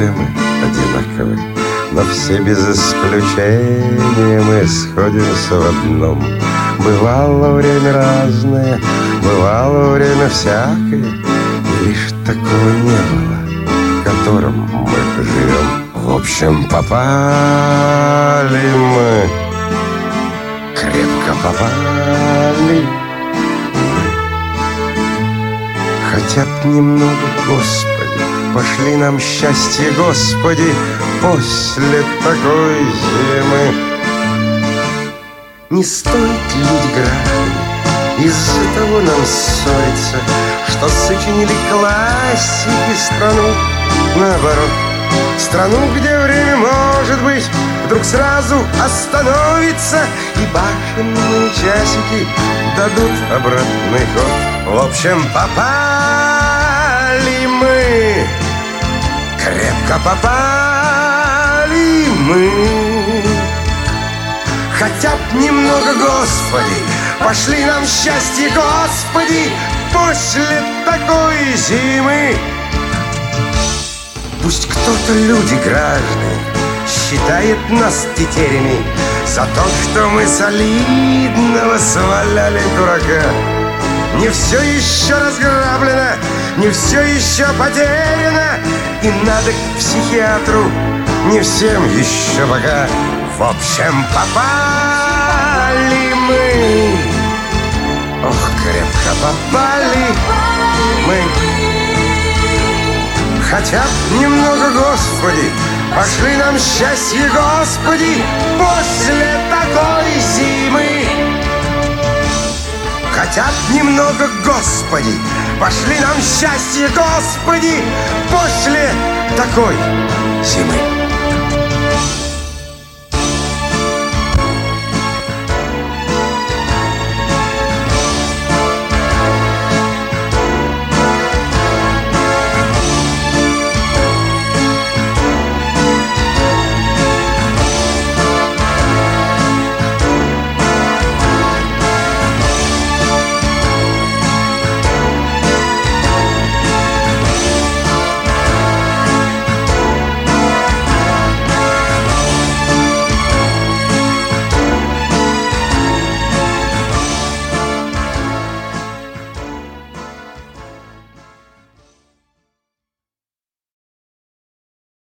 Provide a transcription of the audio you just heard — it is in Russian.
все мы одинаковы, но все без исключения мы сходимся в одном. Бывало время разное, бывало время всякое, и лишь такого не было, в котором мы живем. В общем, попали мы, крепко попали. Хотя б немного, Господи, пошли нам счастье, Господи, после такой зимы. Не стоит, люди граждане, из-за того нам ссориться, что сочинили классики страну, наоборот. Страну, где время, может быть, вдруг сразу остановится, и башенные часики дадут обратный ход. В общем, попали мы, крепко попали мы. Хотя б немного, Господи, пошли нам счастье, Господи, после такой зимы. Пусть кто-то, люди граждане, считает нас тетерями за то, что мы солидного сваляли дурака. Не все еще разграблено, не все еще потеряно, и надо к психиатру не всем еще пока. В общем, попали мы, ох, крепко попали мы. Хотя б немного, Господи, пошли нам счастье, Господи, после такой зимы. Хотя б немного, Господи, пошли нам счастье, Господи, после такой зимы.